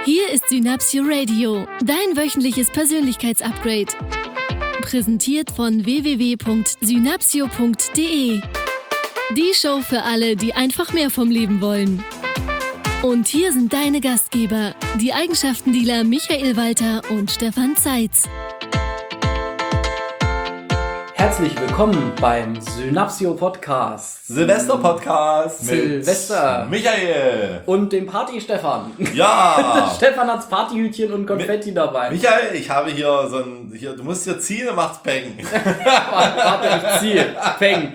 Hier ist Synapsio Radio, dein wöchentliches Persönlichkeitsupgrade. Präsentiert von www.synapsio.de. Die Show für alle, die einfach mehr vom Leben wollen. Und hier sind deine Gastgeber, die Eigenschaftendealer Michael Walter und Stefan Zeitz. Herzlich willkommen beim Synapsio Podcast. Silvester Podcast mit Silvester. Michael Und dem Party Stefan. Ja. Stefan hat's Partyhütchen und Konfetti dabei. Michael, ich habe hier so ein, du musst hier ziehen und macht's Peng. Warte, ich ziehe. Peng.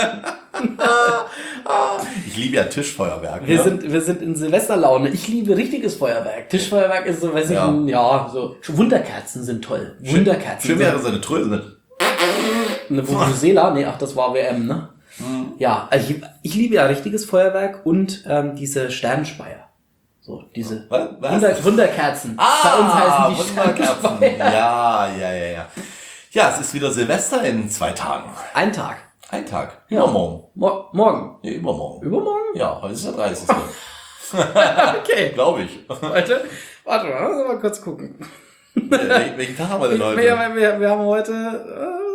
Ich liebe ja Tischfeuerwerk. Wir sind in Silvesterlaune. Ich liebe richtiges Feuerwerk. Tischfeuerwerk ist so, weiß ich, so. Wunderkerzen sind toll. Wunderkerzen. Schön wäre so eine Tröse. Eine Vuvuzela? Nee, ach, das war WM, ne? Mhm. Ja, also ich liebe ja richtiges Feuerwerk und diese Sternenspeier. So, diese Wunderkerzen. Bei uns heißen die Wunderkerzen. Ja. Ja, es ist wieder Silvester in 2 Tagen. Ein Tag. Ja. Übermorgen. Morgen. Nee, übermorgen. Übermorgen? Ja, heute ist der 30. Okay. Glaube ich. Warte, mal kurz gucken. Welchen Tag haben wir denn heute? Wir haben heute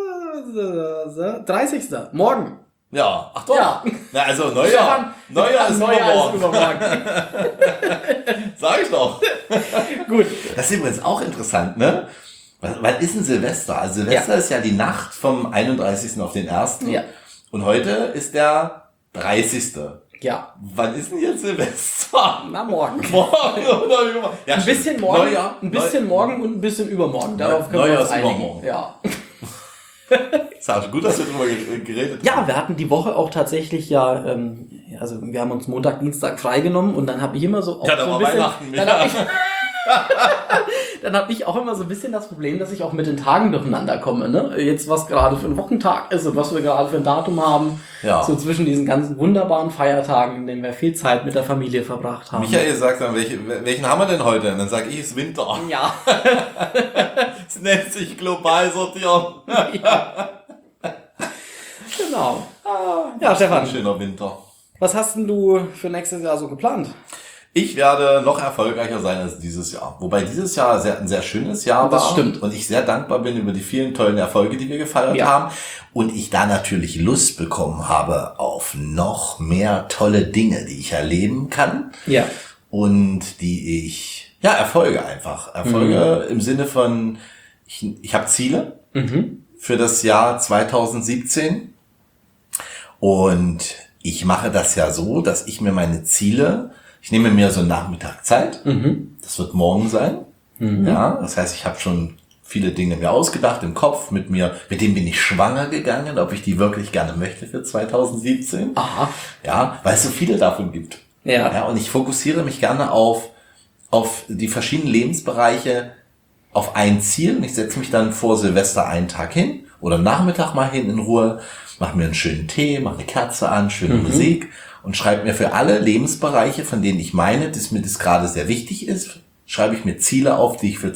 30. Morgen. Ja, ach doch. Ja. Na, also Neujahr ist übermorgen. Sag ich doch. Gut. Das ist übrigens auch interessant, ne? Wann ist denn Silvester? Also Silvester ist ja die Nacht vom 31. auf den 1. Ja. Und heute ist der 30. Ja. Wann ist denn jetzt Silvester? Na, morgen. Morgen oder übermorgen? Ja, ein bisschen morgen, Neujahr, morgen und ein bisschen übermorgen. Darauf können wir uns einigen. Übermorgen. Ja. Ist auch gut, dass wir drüber geredet haben. Ja, wir hatten die Woche auch tatsächlich also wir haben uns Montag, Dienstag freigenommen und dann habe ich immer so auch ja, dann so ein war bisschen, Weihnachten. dann habe ich auch immer so ein bisschen das Problem, dass ich auch mit den Tagen durcheinander komme, ne? Jetzt was gerade für ein Wochentag ist und was wir gerade für ein Datum haben. Ja. So zwischen diesen ganzen wunderbaren Feiertagen, in denen wir viel Zeit mit der Familie verbracht haben. Michael sagt dann, welchen haben wir denn heute? Und dann sage ich, es ist Winter. Ja. Es nennt sich global sortieren. Ja. Genau. Ja, Stefan. Ein schöner Winter. Was hast denn du für nächstes Jahr so geplant? Ich werde noch erfolgreicher sein als dieses Jahr. Wobei dieses Jahr ein sehr schönes Jahr war. Das stimmt. Und ich sehr dankbar bin über die vielen tollen Erfolge, die wir gefeiert haben. Und ich da natürlich Lust bekommen habe auf noch mehr tolle Dinge, die ich erleben kann. Ja. Und die ich, Erfolge einfach. Erfolge im Sinne von, ich habe Ziele für das Jahr 2017. Und ich mache das ja so, dass ich mir meine Ziele, ich nehme mir so einen Nachmittag Zeit. Das wird morgen sein. Ja, das heißt, ich habe schon viele Dinge mir ausgedacht im Kopf mit denen bin ich schwanger gegangen, ob ich die wirklich gerne möchte für 2017. Aha. Ja, weil es so viele davon gibt. Ja, und ich fokussiere mich gerne auf die verschiedenen Lebensbereiche, auf ein Ziel. Und ich setze mich dann vor Silvester einen Tag hin oder Nachmittag mal hin in Ruhe, mache mir einen schönen Tee, mache eine Kerze an, schöne Musik und schreibe mir für alle Lebensbereiche, von denen ich meine, dass mir das gerade sehr wichtig ist, schreibe ich mir Ziele auf, die ich für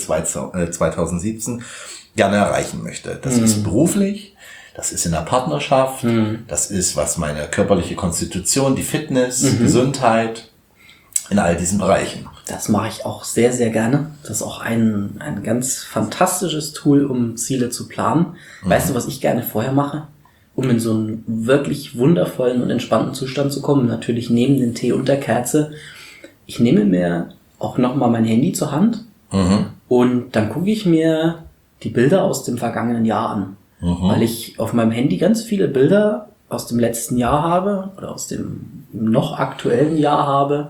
2017 gerne erreichen möchte. Das ist beruflich, das ist in der Partnerschaft, das ist, was meine körperliche Konstitution, die Fitness, Gesundheit, in all diesen Bereichen. Das mache ich auch sehr, sehr gerne. Das ist auch ein ganz fantastisches Tool, um Ziele zu planen. Weißt du, was ich gerne vorher mache? Um in so einen wirklich wundervollen und entspannten Zustand zu kommen, natürlich neben den Tee und der Kerze. Ich nehme mir auch nochmal mein Handy zur Hand und dann gucke ich mir die Bilder aus dem vergangenen Jahr an. Weil ich auf meinem Handy ganz viele Bilder aus dem letzten Jahr habe oder aus dem noch aktuellen Jahr habe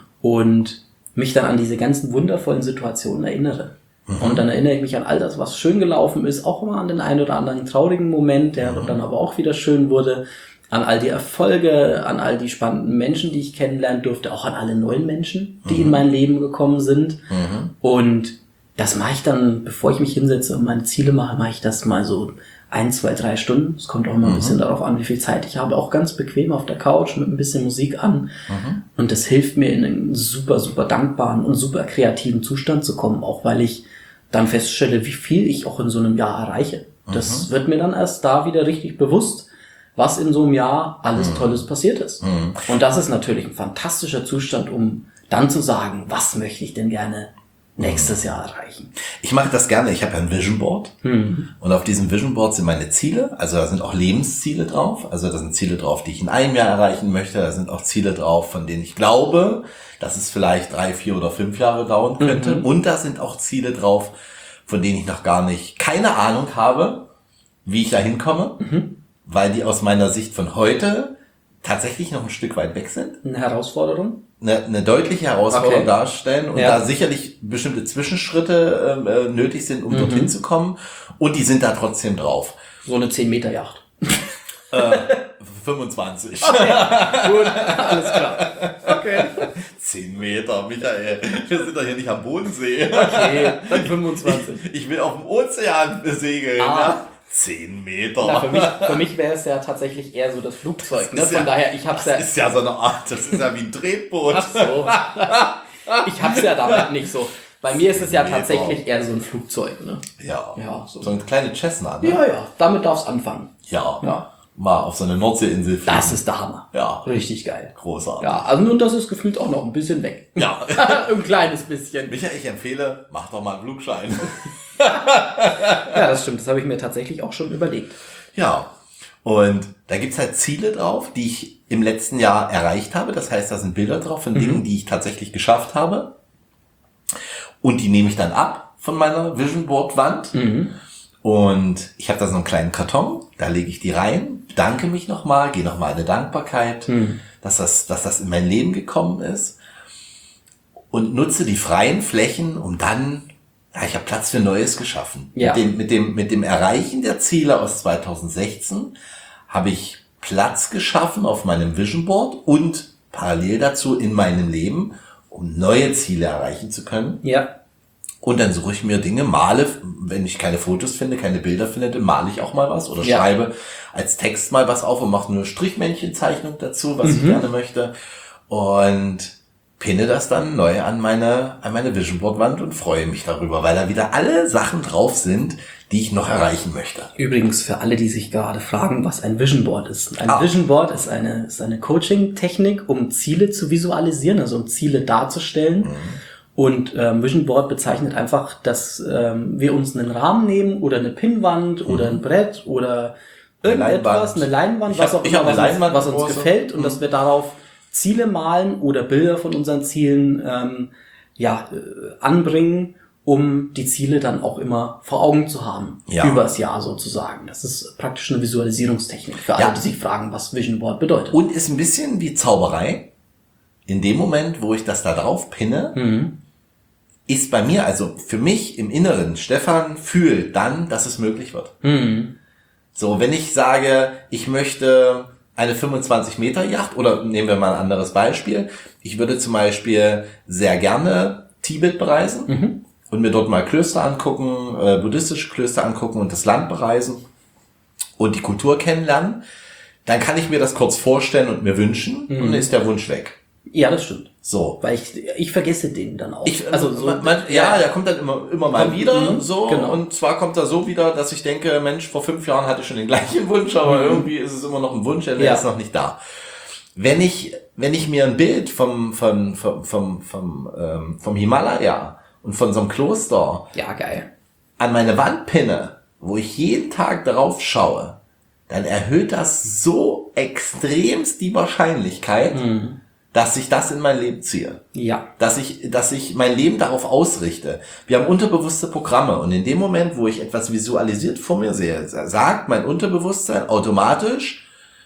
und mich dann an diese ganzen wundervollen Situationen erinnere. Und dann erinnere ich mich an all das, was schön gelaufen ist, auch immer an den einen oder anderen traurigen Moment, der dann aber auch wieder schön wurde, an all die Erfolge, an all die spannenden Menschen, die ich kennenlernen durfte, auch an alle neuen Menschen, die in mein Leben gekommen sind. Und das mache ich dann, bevor ich mich hinsetze und meine Ziele mache ich das mal so 1, 2, 3 Stunden. Es kommt auch immer ein bisschen darauf an, wie viel Zeit ich habe. Auch ganz bequem auf der Couch mit ein bisschen Musik an. Und das hilft mir, in einen super, super dankbaren und super kreativen Zustand zu kommen. Auch weil ich dann feststelle, wie viel ich auch in so einem Jahr erreiche. Das wird mir dann erst da wieder richtig bewusst, was in so einem Jahr alles Tolles passiert ist. Und das ist natürlich ein fantastischer Zustand, um dann zu sagen, was möchte ich denn gerne nächstes Jahr erreichen? Ich mache das gerne. Ich habe ja ein Vision Board. Und auf diesem Vision Board sind meine Ziele. Also da sind auch Lebensziele drauf. Also da sind Ziele drauf, die ich in einem Jahr erreichen möchte. Da sind auch Ziele drauf, von denen ich glaube, dass es vielleicht 3, 4 oder 5 Jahre dauern könnte. Und da sind auch Ziele drauf, von denen ich noch keine Ahnung habe, wie ich da hinkomme. Weil die aus meiner Sicht von heute tatsächlich noch ein Stück weit weg sind. Eine Herausforderung? Eine deutliche Herausforderung darstellen und da sicherlich bestimmte Zwischenschritte nötig sind, um dorthin zu kommen. Und die sind da trotzdem drauf. So eine 10-Meter-Yacht. 25. Okay, gut, alles klar. Okay. 10 Meter, Michael. Wir sind doch hier nicht am Bodensee. Okay, dann 25. Ich will auf dem Ozean segeln. Ja? 10 Meter. Na, für mich wäre es ja tatsächlich eher so das Flugzeug. Ne? Von daher, das ist ja so eine Art, das ist ja wie ein Tretboot. Ach so. Ich hab's ja damit nicht so. Bei mir ist es ja tatsächlich eher so ein Flugzeug. Ne? Ja. So eine kleine Cessna. Ne? Ja, damit darf's anfangen. Ja. Mal auf so eine Nordseeinsel fliegen. Das ist der Hammer. Ja. Richtig geil. Großartig. Ja, also nun, das ist gefühlt auch noch ein bisschen weg. Ja. Ein kleines bisschen. Michael, ich empfehle, mach doch mal einen Flugschein. Ja, das stimmt. Das habe ich mir tatsächlich auch schon überlegt. Ja. Und da gibt's halt Ziele drauf, die ich im letzten Jahr erreicht habe. Das heißt, da sind Bilder drauf von Dingen, die ich tatsächlich geschafft habe. Und die nehme ich dann ab von meiner Vision Board Wand. Und ich habe da so einen kleinen Karton, da lege ich die rein, bedanke mich nochmal, gehe nochmal in eine Dankbarkeit, dass das in mein Leben gekommen ist und nutze die freien Flächen, um dann, ich habe Platz für Neues geschaffen. Ja. Mit dem Erreichen der Ziele aus 2016 habe ich Platz geschaffen auf meinem Vision Board und parallel dazu in meinem Leben, um neue Ziele erreichen zu können. Ja. Und dann suche ich mir Dinge, male, wenn ich keine Fotos finde, keine Bilder finde, dann male ich auch mal was oder schreibe als Text mal was auf und mache eine Strichmännchenzeichnung dazu, was ich gerne möchte. Und pinne das dann neu an meine Vision Board Wand und freue mich darüber, weil da wieder alle Sachen drauf sind, die ich noch erreichen möchte. Übrigens für alle, die sich gerade fragen, was ein Vision Board ist. Ein Vision Board ist eine Coaching-Technik, um Ziele zu visualisieren, also um Ziele darzustellen. Und Vision Board bezeichnet einfach, dass wir uns einen Rahmen nehmen oder eine Pinnwand oder ein Brett oder irgendetwas, eine Leinwand, was auch immer, was uns gefällt und dass wir darauf Ziele malen oder Bilder von unseren Zielen anbringen, um die Ziele dann auch immer vor Augen zu haben, übers Jahr sozusagen. Das ist praktisch eine Visualisierungstechnik für alle, die sich fragen, was Vision Board bedeutet. Und ist ein bisschen wie Zauberei. In dem Moment, wo ich das da drauf pinne, ist bei mir, also für mich im Inneren, Stefan fühlt dann, dass es möglich wird. So, wenn ich sage, ich möchte eine 25-Meter-Yacht, oder nehmen wir mal ein anderes Beispiel, ich würde zum Beispiel sehr gerne Tibet bereisen und mir dort mal Klöster angucken, buddhistische Klöster angucken und das Land bereisen und die Kultur kennenlernen, dann kann ich mir das kurz vorstellen und mir wünschen und dann ist der Wunsch weg. Ja, das stimmt. So. Weil ich vergesse den dann auch. Der kommt dann immer mal wieder, so. Genau. Und zwar kommt er so wieder, dass ich denke, Mensch, vor 5 Jahren hatte ich schon den gleichen Wunsch, aber irgendwie ist es immer noch ein Wunsch, der ist noch nicht da. Wenn ich mir ein Bild vom Himalaya und von so einem Kloster geil. an meine Wand pinne, wo ich jeden Tag darauf schaue, dann erhöht das so extremst die Wahrscheinlichkeit, dass ich das in mein Leben ziehe. Ja. Dass ich mein Leben darauf ausrichte. Wir haben unterbewusste Programme und in dem Moment, wo ich etwas visualisiert vor mir sehe, sagt mein Unterbewusstsein automatisch,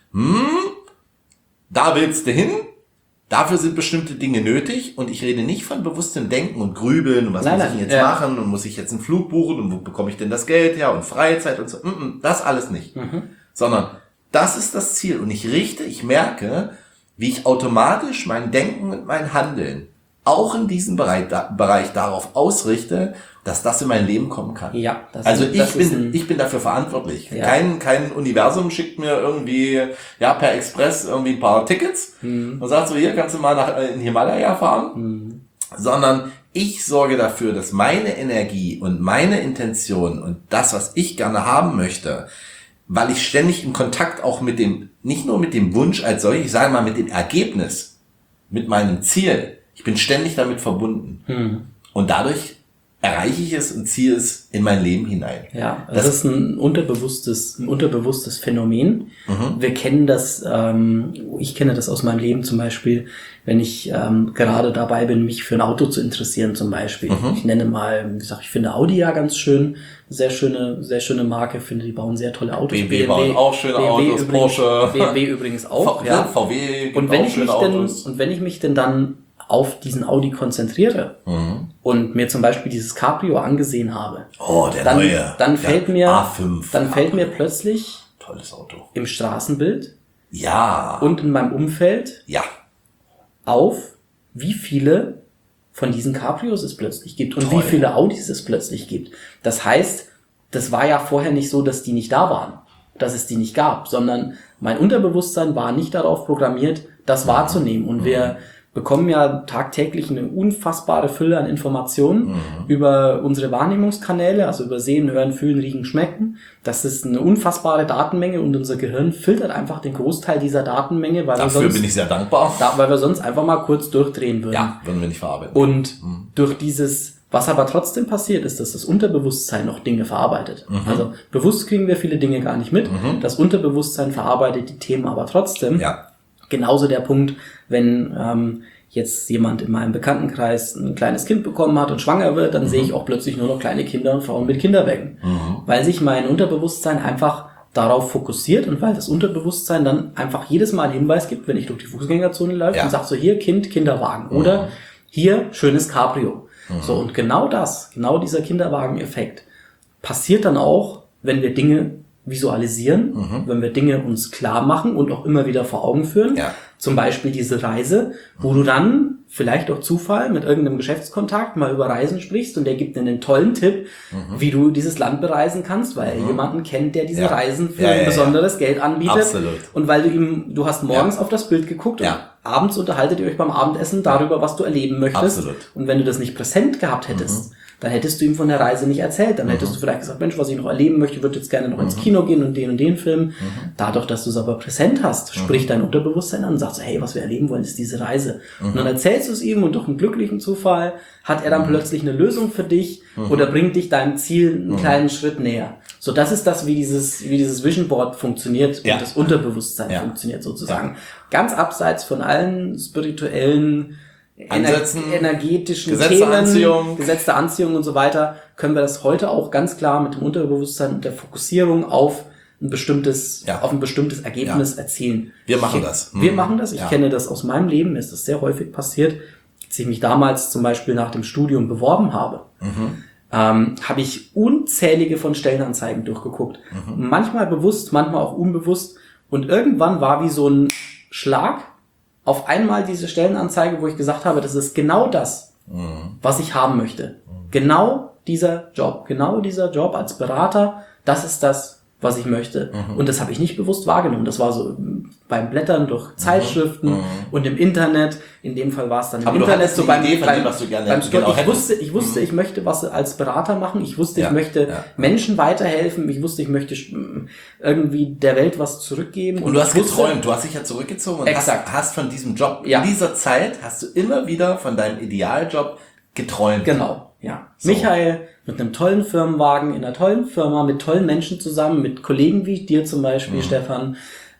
da willst du hin, dafür sind bestimmte Dinge nötig und ich rede nicht von bewusstem Denken und Grübeln und was muss ich jetzt machen und muss ich jetzt einen Flug buchen und wo bekomme ich denn das Geld her und Freizeit und so. Das alles nicht. Sondern das ist das Ziel und ich merke, wie ich automatisch mein Denken und mein Handeln auch in diesem Bereich darauf ausrichte, dass das in mein Leben kommen kann. Ja, ich bin dafür verantwortlich. Ja. Kein Universum schickt mir irgendwie per Express irgendwie ein paar Tickets und sagt so, hier kannst du mal in Himalaya fahren, sondern ich sorge dafür, dass meine Energie und meine Intention und das, was ich gerne haben möchte, weil ich ständig in Kontakt auch nicht nur mit dem Wunsch als solches, ich sage mal mit dem Ergebnis, mit meinem Ziel. Ich bin ständig damit verbunden. Und dadurch erreiche ich es und ziehe es in mein Leben hinein. Ja, das ist ein unterbewusstes Phänomen. Wir kennen das, ich kenne das aus meinem Leben zum Beispiel, wenn ich gerade dabei bin, mich für ein Auto zu interessieren zum Beispiel. Ich nenne mal, wie gesagt, ich finde Audi ja ganz schön, sehr schöne Marke, finde, die bauen sehr tolle Autos. BMW bauen auch schöne Autos, übrigens, Porsche. BMW übrigens auch, ja. VW gibt und wenn auch schöne Autos. Und wenn ich mich denn dann auf diesen Audi konzentriere und mir zum Beispiel dieses Cabrio angesehen habe, dann fällt mir A5. Dann fällt mir plötzlich tolles Auto im Straßenbild ja und in meinem Umfeld ja auf, wie viele von diesen Cabrios es plötzlich gibt und Toll. wie viele Audis es plötzlich gibt. Das heißt, das war ja vorher nicht so, dass die nicht da waren, dass es die nicht gab, sondern mein Unterbewusstsein war nicht darauf programmiert, das wahrzunehmen. Und wir bekommen ja tagtäglich eine unfassbare Fülle an Informationen über unsere Wahrnehmungskanäle, also über Sehen, Hören, Fühlen, Riechen, Schmecken. Das ist eine unfassbare Datenmenge und unser Gehirn filtert einfach den Großteil dieser Datenmenge, weil Dafür bin ich sehr dankbar. weil wir sonst einfach mal kurz durchdrehen würden. Ja, würden wir nicht verarbeiten. Und durch dieses, was aber trotzdem passiert, ist, dass das Unterbewusstsein noch Dinge verarbeitet. Also bewusst kriegen wir viele Dinge gar nicht mit. Das Unterbewusstsein verarbeitet die Themen aber trotzdem. Ja. Genauso der Punkt, wenn jetzt jemand in meinem Bekanntenkreis ein kleines Kind bekommen hat und schwanger wird, dann sehe ich auch plötzlich nur noch kleine Kinder und Frauen mit Kinderwägen. Weil sich mein Unterbewusstsein einfach darauf fokussiert und weil das Unterbewusstsein dann einfach jedes Mal einen Hinweis gibt, wenn ich durch die Fußgängerzone läufe und sagt so, hier Kind, Kinderwagen oder hier schönes Cabrio. So, und genau dieser Kinderwagen-Effekt passiert dann auch, wenn wir Dinge visualisieren, wenn wir Dinge uns klar machen und auch immer wieder vor Augen führen. Ja. Zum Beispiel diese Reise, wo du dann vielleicht durch Zufall mit irgendeinem Geschäftskontakt mal über Reisen sprichst und der gibt dir einen tollen Tipp, wie du dieses Land bereisen kannst, weil er jemanden kennt, der diese Reisen für ein besonderes Geld anbietet. Absolut. Und weil du hast morgens auf das Bild geguckt und abends unterhaltet ihr euch beim Abendessen darüber, was du erleben möchtest. Absolut. Und wenn du das nicht präsent gehabt hättest, dann hättest du ihm von der Reise nicht erzählt. Dann hättest du vielleicht gesagt, Mensch, was ich noch erleben möchte, würde jetzt gerne noch ins Kino gehen und den Film. Dadurch, dass du es aber präsent hast, spricht dein Unterbewusstsein an und sagt so, hey, was wir erleben wollen, ist diese Reise. Und dann erzählst du es ihm und durch einen glücklichen Zufall hat er dann plötzlich eine Lösung für dich oder bringt dich deinem Ziel einen kleinen Schritt näher. So, das ist das, wie dieses Vision Board funktioniert und das Unterbewusstsein funktioniert sozusagen. Ganz abseits von allen spirituellen Ansätzen, energetischen Gesetz der Anziehung und so weiter, können wir das heute auch ganz klar mit dem Unterbewusstsein und der Fokussierung auf ein bestimmtes Ergebnis erzielen. Wir machen das. Wir machen das. Ich kenne das aus meinem Leben. Mir ist das sehr häufig passiert. Als ich mich damals zum Beispiel nach dem Studium beworben habe, habe ich unzählige von Stellenanzeigen durchgeguckt. Manchmal bewusst, manchmal auch unbewusst. Und irgendwann war wie so ein Schlag auf einmal diese Stellenanzeige, wo ich gesagt habe, das ist genau das, was ich haben möchte. Genau dieser Job als Berater, das ist das, was ich möchte. Und das habe ich nicht bewusst wahrgenommen. Das war so beim Blättern durch Zeitschriften und im Internet. In dem Fall war es dann im Internet so beim Idee von dem, was du gerne ich wusste, ich möchte was als Berater machen. Ich wusste, ich möchte Menschen weiterhelfen. Ich wusste, ich möchte irgendwie der Welt was zurückgeben. Und du hast geträumt. Du hast dich ja zurückgezogen und hast von diesem Job. In dieser Zeit hast du immer wieder von deinem Idealjob geträumt. Genau, ja. So. Michael mit einem tollen Firmenwagen, in einer tollen Firma, mit tollen Menschen zusammen, mit Kollegen wie dir zum Beispiel, Stefan,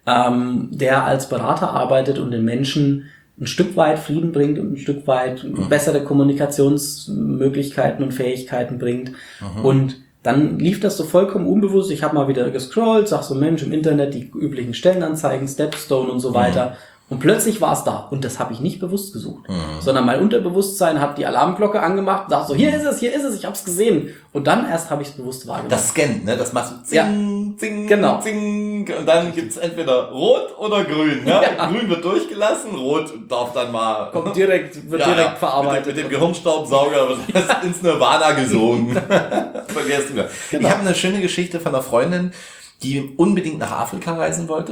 der als Berater arbeitet und den Menschen ein Stück weit Frieden bringt und ein Stück weit bessere Kommunikationsmöglichkeiten und Fähigkeiten bringt. Und dann lief das so vollkommen unbewusst. Ich habe mal wieder gescrollt, sag so, Mensch, im Internet die üblichen Stellenanzeigen, Stepstone und so weiter. Und plötzlich war es da. Und das habe ich nicht bewusst gesucht. Sondern mein Unterbewusstsein hat die Alarmglocke angemacht und sagt so, hier ist es, ich hab's gesehen. Und dann erst habe ich es bewusst wahrgenommen. Das scannt, ne? Das machst du zing, zing, zing. Und dann gibt's entweder rot oder grün. Ja? Grün wird durchgelassen, rot darf dann mal... wird direkt verarbeitet. Mit dem Gehirnstaubsauger wird ins Nirvana gesogen. Vergessen wir. Genau. Ich habe eine schöne Geschichte von einer Freundin, die unbedingt nach Afrika reisen wollte.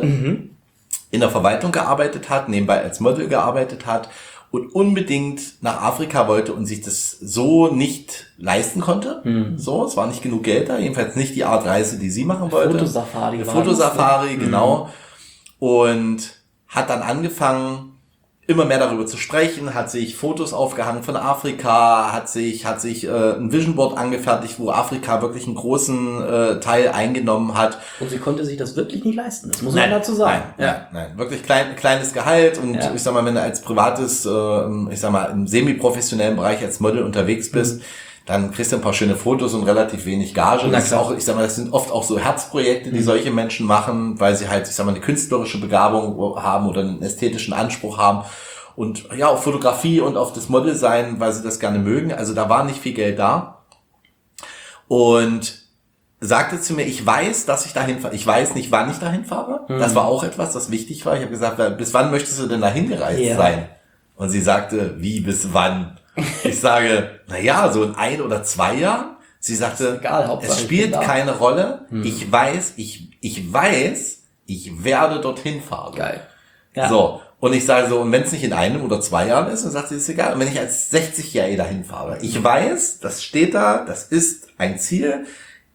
In der Verwaltung gearbeitet hat, nebenbei als Model gearbeitet hat und unbedingt nach Afrika wollte und sich das so nicht leisten konnte. So, es war nicht genug Geld da, jedenfalls nicht die Art Reise, die sie machen wollte. Fotosafari, genau. Und hat dann angefangen, immer mehr darüber zu sprechen, hat sich Fotos aufgehangen von Afrika, hat sich ein Vision Board angefertigt, wo Afrika wirklich einen großen Teil eingenommen hat. Und sie konnte sich das wirklich nicht leisten, das muss man dazu sagen. Nein, wirklich kleines Gehalt und ich sag mal, wenn du als privates, im semi-professionellen Bereich als Model unterwegs bist, dann kriegst du ein paar schöne Fotos und relativ wenig Gage. Das ist auch, das sind oft auch so Herzprojekte, die solche Menschen machen, weil sie halt, eine künstlerische Begabung haben oder einen ästhetischen Anspruch haben. Und ja, auf Fotografie und auf das Model sein, weil sie das gerne mögen. Also da war nicht viel Geld da. Und sagte zu mir, ich weiß, dass ich dahin fahre. Ich weiß nicht, wann ich dahin fahre. Das war auch etwas, das wichtig war. Ich habe gesagt, bis wann möchtest du denn dahin gereist sein? Und sie sagte, wie, bis wann? Ich sage, so in 1 oder 2 Jahren. Sie sagte, es spielt keine Rolle. Ich weiß, ich werde dorthin fahren. Geil. Ja. So. Und ich sage so, und wenn es nicht in 1 oder 2 Jahren ist, dann sagt sie, ist egal. Und wenn ich als 60-Jährige dahin fahre, ich weiß, das steht da, das ist ein Ziel.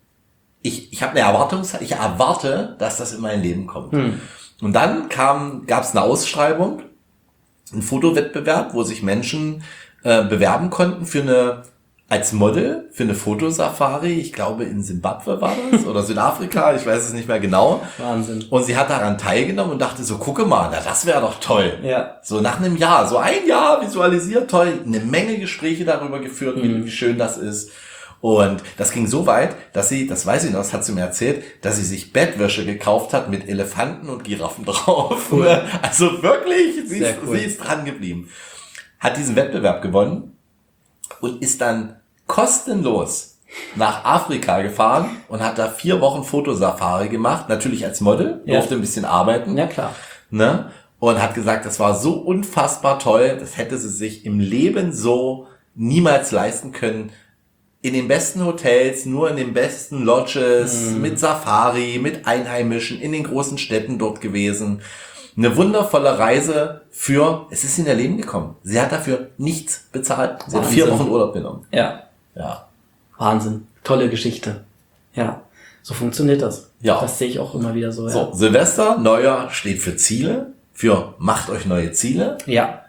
Ich habe eine Erwartungszeit, ich erwarte, dass das in mein Leben kommt. Und dann gab es eine Ausschreibung, einen Fotowettbewerb, wo sich Menschen bewerben konnten als Model für eine Fotosafari. Ich glaube, in Simbabwe war das oder Südafrika, ich weiß es nicht mehr genau. Wahnsinn. Und sie hat daran teilgenommen und dachte so, gucke mal, das wäre doch toll. Ja. So nach einem Jahr, so ein Jahr visualisiert, toll, eine Menge Gespräche darüber geführt, wie schön das ist. Und das ging so weit, dass sie, das weiß ich noch, das hat sie mir erzählt, dass sie sich Bettwäsche gekauft hat mit Elefanten und Giraffen drauf. Cool. Also wirklich, sie ist dran geblieben. Hat diesen Wettbewerb gewonnen und ist dann kostenlos nach Afrika gefahren und hat da 4 Wochen Fotosafari gemacht, natürlich als Model, durfte ein bisschen arbeiten. Ja, klar. Ne? Und hat gesagt, das war so unfassbar toll, das hätte sie sich im Leben so niemals leisten können. In den besten Hotels, nur in den besten Lodges, mit Safari, mit Einheimischen, in den großen Städten dort gewesen. Eine wundervolle Reise es ist in ihr Leben gekommen. Sie hat dafür nichts bezahlt. Sie hat 4 Wochen Urlaub genommen. Ja. Wahnsinn. Tolle Geschichte. Ja. So funktioniert das. Ja. Das sehe ich auch immer wieder so. So, Silvester, Neujahr steht für Ziele. Macht euch neue Ziele. Ja.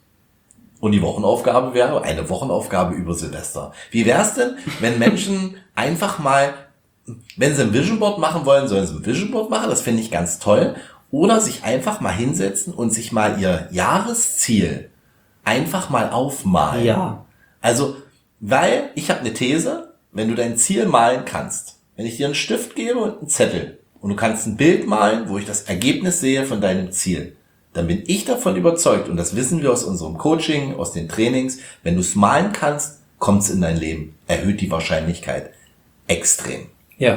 Und die Wochenaufgabe wäre eine Wochenaufgabe über Silvester. Wie wär's denn, wenn Menschen einfach mal, wenn sie ein Vision Board machen wollen, sollen sie ein Vision Board machen. Das finde ich ganz toll. Oder sich einfach mal hinsetzen und sich mal ihr Jahresziel einfach mal aufmalen. Ja. Also, weil ich habe eine These, wenn du dein Ziel malen kannst, wenn ich dir einen Stift gebe und einen Zettel und du kannst ein Bild malen, wo ich das Ergebnis sehe von deinem Ziel, dann bin ich davon überzeugt, und das wissen wir aus unserem Coaching, aus den Trainings, wenn du es malen kannst, kommt es in dein Leben, erhöht die Wahrscheinlichkeit extrem. Ja.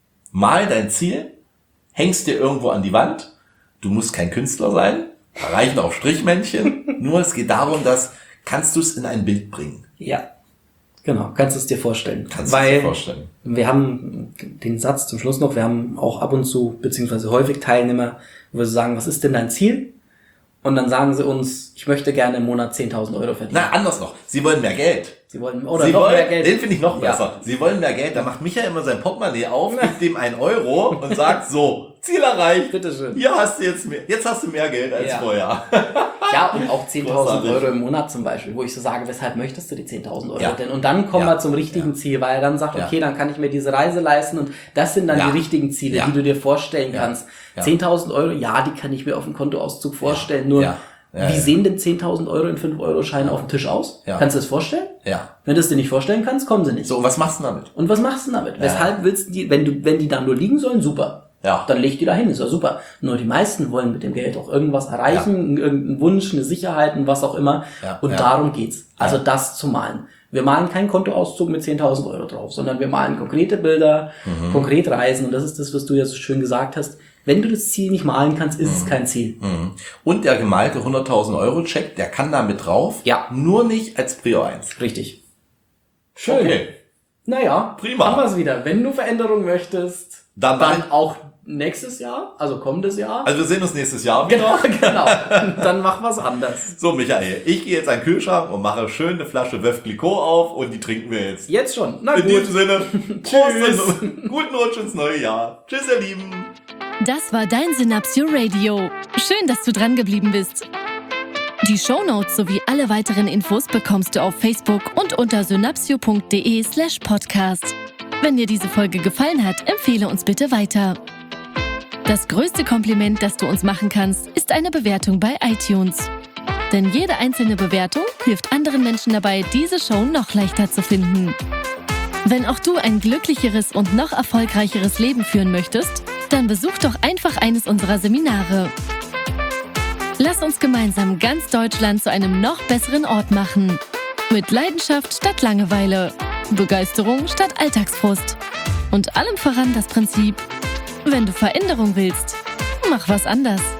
Mal dein Ziel, hängst dir irgendwo an die Wand. Du musst kein Künstler sein, da reichen auch Strichmännchen. Nur es geht darum, kannst du es in ein Bild bringen. Ja, genau, kannst du es dir vorstellen. Weil wir haben den Satz zum Schluss noch, wir haben auch ab und zu, beziehungsweise häufig Teilnehmer, wo wir sagen, was ist denn dein Ziel? Und dann sagen sie uns, ich möchte gerne im Monat 10.000 Euro verdienen. Na, anders noch. Sie wollen mehr Geld. Sie wollen mehr Geld. Den finde ich noch besser. Sie wollen mehr Geld. Da macht Michael immer sein Portemonnaie auf, gibt dem 1 Euro und sagt so, Ziel erreicht. Bitteschön. Hier hast du jetzt hast du mehr Geld als vorher. Ja, und auch 10.000 Euro im Monat zum Beispiel, wo ich so sage, weshalb möchtest du die 10.000 Euro denn? Und dann kommen wir zum richtigen Ziel, weil er dann sagt, okay, dann kann ich mir diese Reise leisten und das sind dann die richtigen Ziele, die du dir vorstellen kannst. 10.000 Euro, die kann ich mir auf dem Kontoauszug vorstellen, nur wie sehen denn 10.000 Euro in 5-Euro-Scheinen auf dem Tisch aus? Ja. Kannst du das vorstellen? Ja. Wenn du es dir nicht vorstellen kannst, kommen sie nicht. So, und was machst du damit? Ja. Weshalb willst du die, wenn die da nur liegen sollen, super. Ja. Dann leg die da hin, ist ja super. Nur die meisten wollen mit dem Geld auch irgendwas erreichen, irgendeinen Wunsch, eine Sicherheit und was auch immer. Ja. Und darum geht's. Also das zu malen. Wir malen keinen Kontoauszug mit 10.000 Euro drauf, sondern wir malen konkrete Bilder, konkret Reisen. Und das ist das, was du ja so schön gesagt hast. Wenn du das Ziel nicht malen kannst, ist es kein Ziel. Und der gemalte 100.000 Euro Check, der kann da mit drauf. Ja. Nur nicht als Prio 1. Richtig. Schön. Okay. Naja, prima. Haben wir es wieder. Wenn du Veränderung möchtest, dann auch nächstes Jahr, also kommendes Jahr. Also wir sehen uns nächstes Jahr wieder. Genau. Dann mach was anders. So, Michael, ich gehe jetzt an den Kühlschrank und mache schön eine Flasche Veuve Clicquot auf und die trinken wir jetzt. Jetzt schon. Na gut. In diesem Sinne, Tschüss. Guten Rutsch ins neue Jahr. Tschüss, ihr Lieben. Das war dein Synapsio Radio. Schön, dass du dran geblieben bist. Die Shownotes sowie alle weiteren Infos bekommst du auf Facebook und unter synapsio.de/podcast. Wenn dir diese Folge gefallen hat, empfehle uns bitte weiter. Das größte Kompliment, das du uns machen kannst, ist eine Bewertung bei iTunes. Denn jede einzelne Bewertung hilft anderen Menschen dabei, diese Show noch leichter zu finden. Wenn auch du ein glücklicheres und noch erfolgreicheres Leben führen möchtest, dann besuch doch einfach eines unserer Seminare. Lass uns gemeinsam ganz Deutschland zu einem noch besseren Ort machen. Mit Leidenschaft statt Langeweile, Begeisterung statt Alltagsfrust und allem voran das Prinzip: Wenn du Veränderung willst, mach was anders.